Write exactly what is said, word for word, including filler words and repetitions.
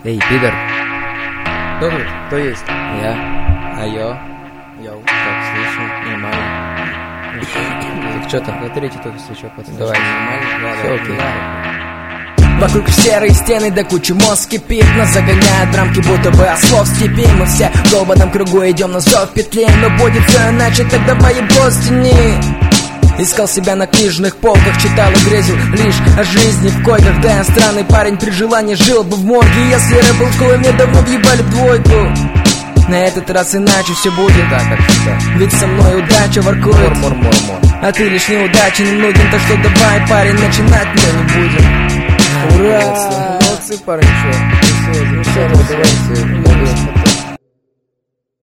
Эй, пидор. Кто тут? Кто есть? Я. А я? Йоу. Так, слышу. Нормально. Ну что? Так что там? На третий только свечок. Давай. Нормально? Все окей. Вокруг серые стены, до кучи мозг кипит. Нас загоняют в рамки, будто бы ослов степи. Мы все в долбанном кругу идем на зов петли. Но будет все иначе, так давай его стяни. Искал себя на книжных полках, читал и грезил лишь о жизни в койках. Да я странный парень, при желании жил бы в морге. Если рэп был школой, мне давно въебали в двойку. На этот раз иначе все будет, так, как всегда. Ведь со мной удача воркует. Мор-мор-мор-мор. А ты лишь неудачи не нужен. Так что давай, парень, начинать мы не будем. Ура! Молодцы, парни, что? Все, замечательно, давайте.